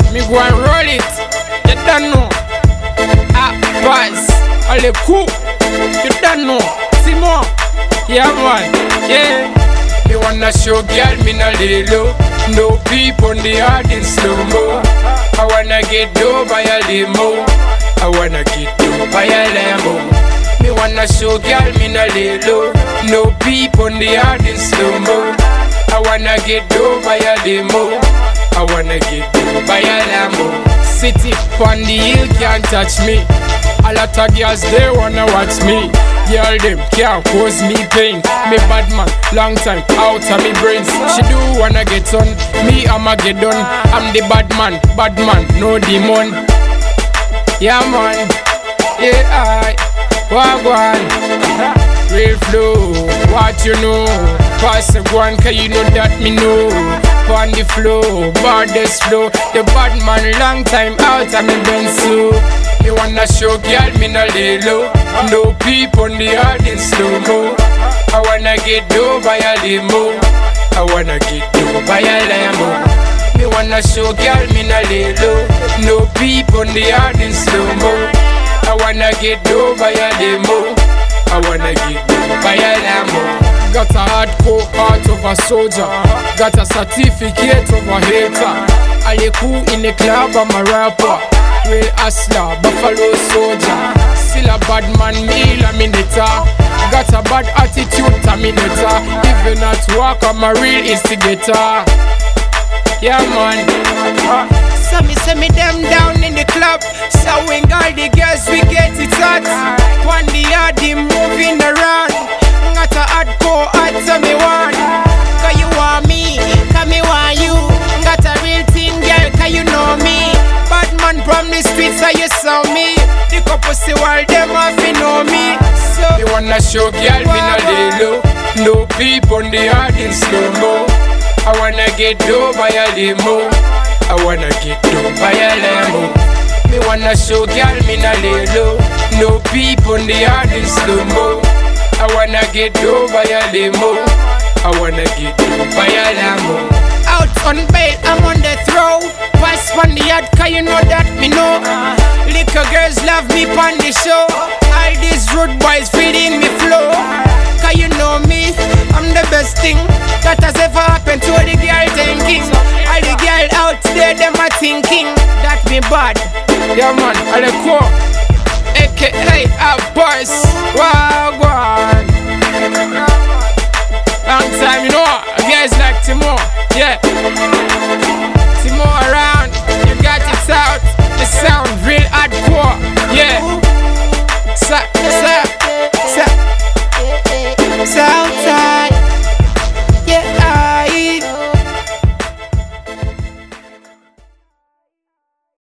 Me go and roll it. You don't know. Ah, boys, all the cool. You don't know. See more. Yeah, man. Yeah. Me wanna show girl me no lay low. No peep on the yard in slow-mo. I wanna get dough by a limo. I wanna get dough by a Lambo. Me wanna show girl me no lay low. No peep on the yard in slow-mo. I wanna get dough by a limo. I wanna get dough by a Lambo. City on the hill can't touch me. A lot of girls they wanna watch me. Girl them can't cause me pain. Me bad man, long time out of me brains. She do wanna get on, me I'ma get done. I'm the bad man, no demon. Yeah man, yeah I wagwan. Real flow, what you know? Pass the one, cause you know that me know. On the flow, baddest flow. The bad man long time out of me brains so. Me wanna show girl me no lay low. No peep on the yard in slow-mo. I wanna get dough by a limo. I wanna get dough by a Lambo. Me wanna show girl me no lay low. No peep on the yard in slow-mo. I wanna get dough by a limo. I wanna get dough by a Lambo. Got a hardcore heart of a soldier. Got a certificate of a hater. I look cool in the club, I'm a rapper. Real hustler, Buffalo soldier. Still a bad man, me laminator. Got a bad attitude, terminator. Even at work, I'm a real instigator. Yeah man. So me say me them down in the club. So when all the girls we get it hot. One the yard, they moving around. Got a hardcore heart, so me want. Cause you want me, cause me want you. Got a real thing, girl, cause you know me. Bad man from the streets, so you saw me. The couple see all them off, you know me. So me wanna show girl, me no lay low. No peep on the yard in slow-mo. I wanna get dough by a limo. I wanna get dough by a Lambo. Me wanna show girl, me no lay low. No peep on the yard in slow-mo. I wanna get dough by a limo. I wanna get dough by a Lambo. Out on bail, I'm on the throw. Pass on the yard, cause you know that me know. Little girls love me on the show. All these rude boys feeding me flow. Cause you know me, I'm the best thing that has ever happened to the girl thinking. All the girl out there, them are thinking that me bad. Yeah man, all the cool. AKA our boys. Wagwan. Long time, you know, guys like Timo. Yeah.